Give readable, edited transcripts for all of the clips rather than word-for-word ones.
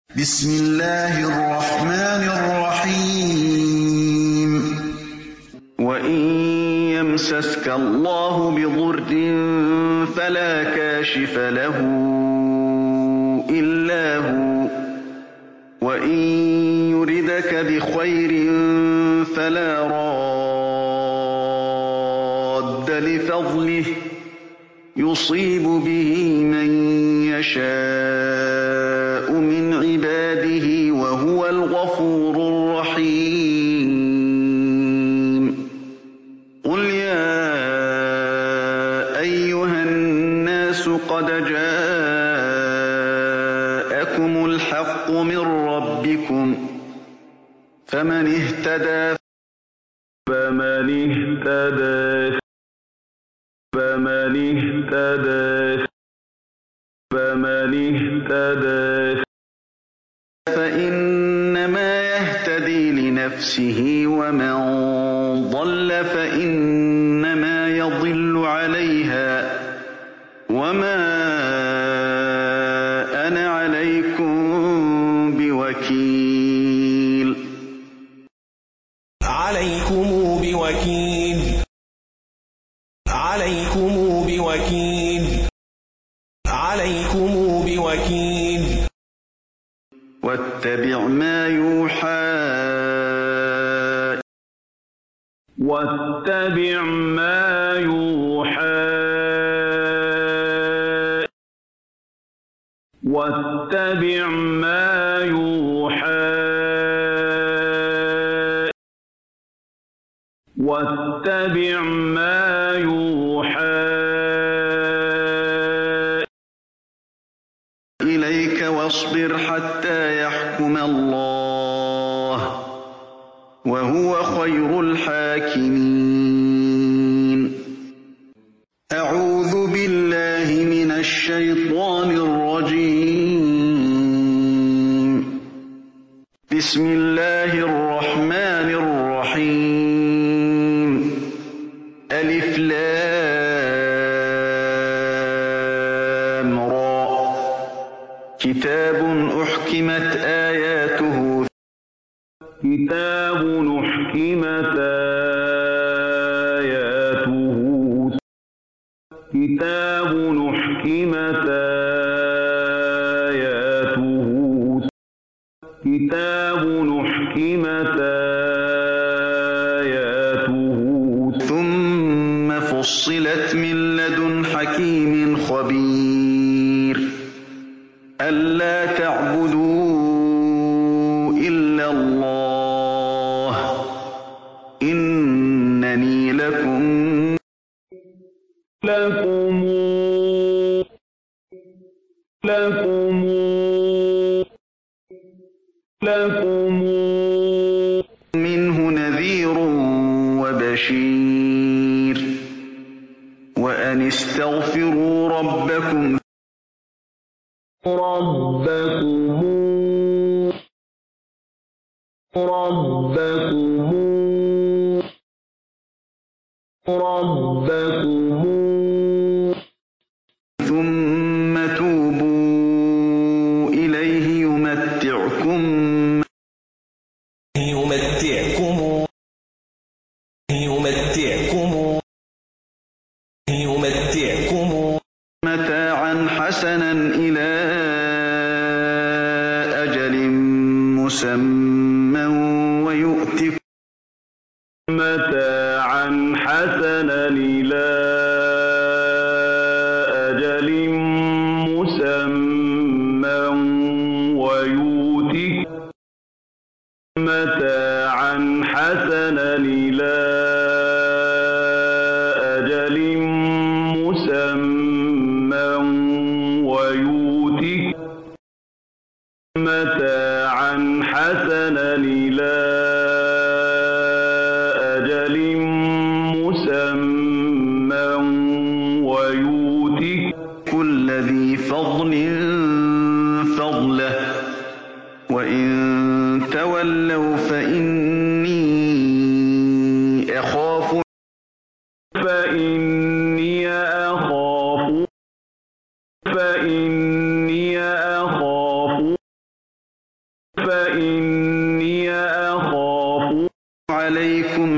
بسم الله الرحمن الرحيم وإن يمسسك الله بضر فلا كاشف له إلا هو وإن يردك بخير فلا راد لفضله يصيب به من يشاء من عباده وهو الغفور الرحيم قل يا أيها الناس قد جاءكم الحق من ربكم فمن اهتدى فإنما يهتدي لنفسه ومن ضل فإنما يضل عليها وما أنا عليكم بوكيل واتبع ما يوحى إليك واصبر حتى يحكم الله وهو خير الحاكمين أعوذ بالله من الشيطان الرجيم بسم الله الرحمن الرحيم ألف لام را كتاب أحكمت آياته ثم فصلت من لدن حكيم خبير ألا تعبدوا إلا الله إنني لكم منه نذير وبشير وأن استغفروا ربكم ثم توبوا إليه يمتعكم متاعا حسنا إلى أجل مسمى ويؤتك كل ذي فضل فضله وإن تولوا فإني أخاف فإني أخاف عليكم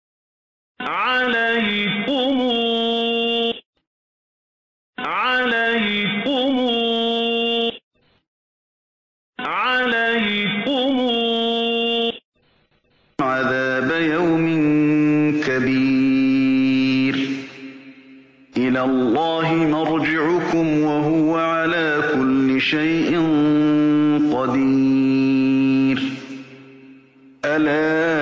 عذاب يوم كبير إلى الله مرجعكم وهو على كل شيء قدير ألا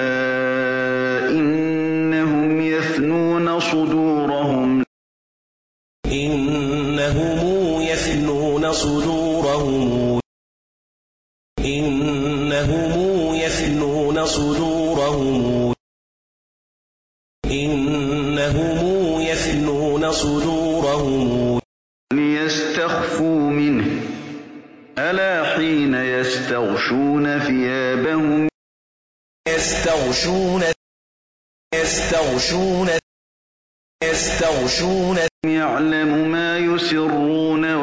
إنهم يثنون صدورهم ليستخفوا منه ألا حين يستغشون ثيابهم يعلم ما يسرون